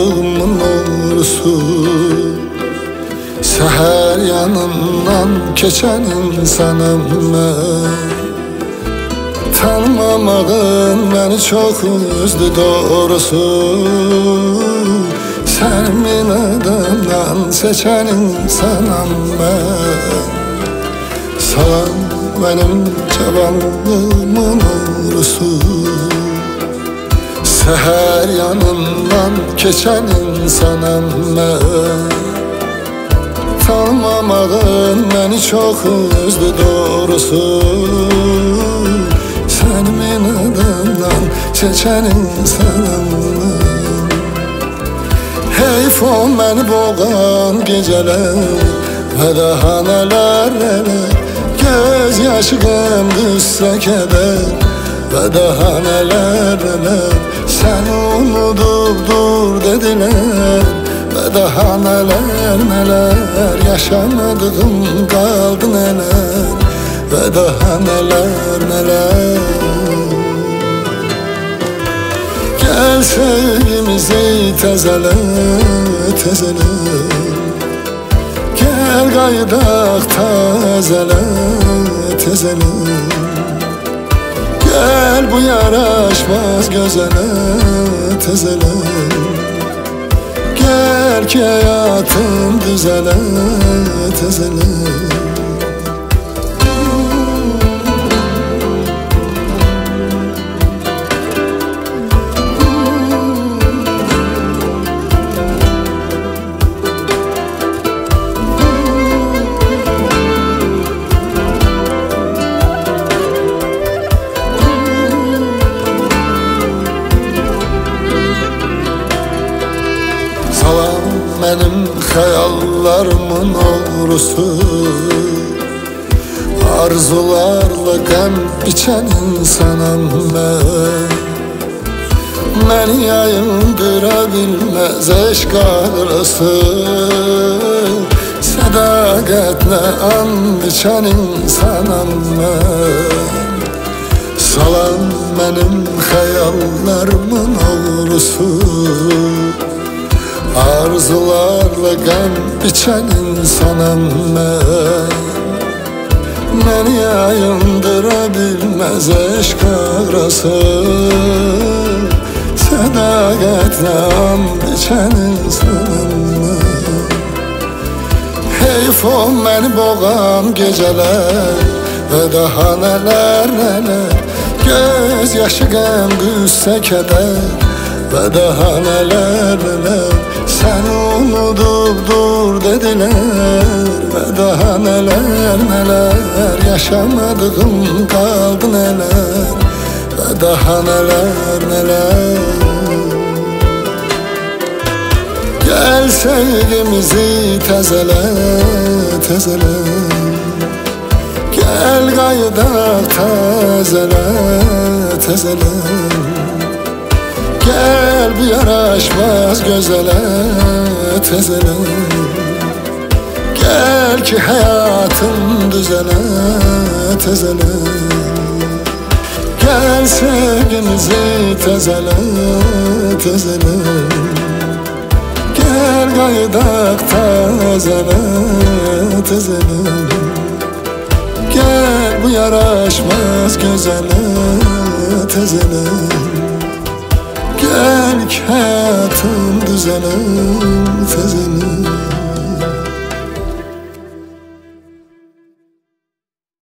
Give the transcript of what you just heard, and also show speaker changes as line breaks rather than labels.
çabandığımın uğrusu. Seher yanından geçen insanım ben. Tanımamağın beni çok üzdü doğrusu. Senin adından seçen insanım ben. Sağ benim çabandığımın uğrusu. Seher yanından geçen insanım ben. Tanımamağın beni çok üzdü doğrusu. Senin adından seçen insanım ben. Heyf o beni boğan geceler ve daha neler neler. Göz yaşı gəm düşsə keder ve daha neler neler. Seni unudub dur dediler ve daha neler neler. Yaşamadığım kaldı neler ve daha neler neler. Gel sevgimizi tezele tezele. Gel qayıdaq tezele tezele. Gel bu yaraşmaz gözele tezele. Gel ki hayatım düzele tezele. Salam benim xəyallarımın uğrusu. Arzularla qəm içən insanım mən. Məni yayındıra bilməz eşq ağrısı. Sədaqətlə and içən insanım mən. Salam benim xəyallarımın uğrusu. Arzularla qəm içən insanım mən. Məni yayındıra bilməz eşq ağrısı. Sədaqətlə and içən insanım mən. Heyf o məni boğan gecələr və daha nələr nələr. Göz yaşı qəm qüssə kədər ve daha neler neler. Seni unudub dur dediler ve daha neler neler. Yaşamadığım kaldı neler ve daha neler neler. Gel sevgimizi tezele tezele. Gel qayıdaq tezele tezele. Gel bu yaraşmaz gözele tezele. Gel ki hayatım düzele tezele. Gel sevgimizi tezele tezele. Gel qayıdaq tezele tezele. Gel bu yaraşmaz gözele tezele. Gel ki hayatım düzele tezele.